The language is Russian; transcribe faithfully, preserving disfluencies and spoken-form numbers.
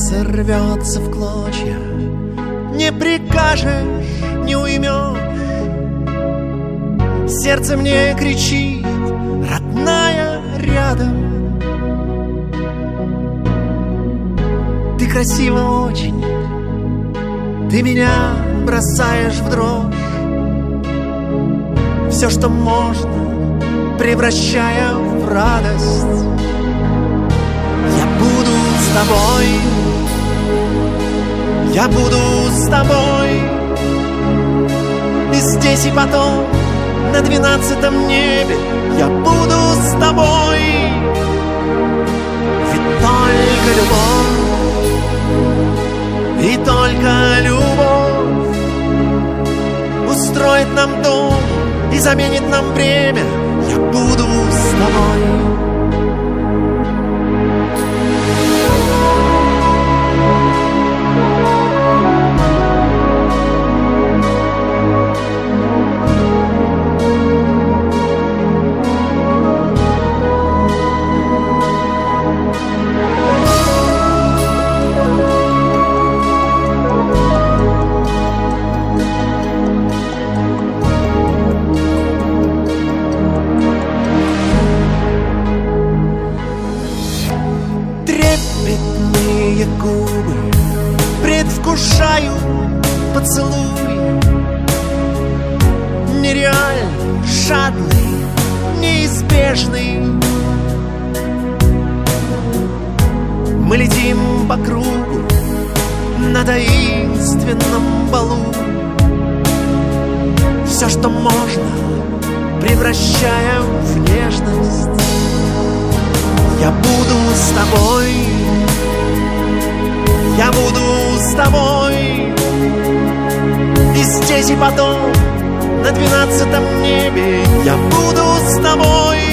сердце рвется в клочья, не прикажешь, не уймешь. Сердце мне кричит: родная рядом. Ты красива очень, ты меня бросаешь в дрожь. Все, что можно, превращая в радость. Я буду с тобой, я буду с тобой, и здесь, и потом, на двенадцатом небе я буду с тобой. Ведь только любовь, и только любовь устроит нам дом и заменит нам время. Я буду с тобой. Трепетные губы предвкушаю поцелуй, нереальный, жадный, неизбежный. Мы летим по кругу на таинственном балу. Все, что можно, превращая в нежность. Я буду с тобой, я буду с тобой, и здесь, и потом, на двенадцатом небе я буду с тобой.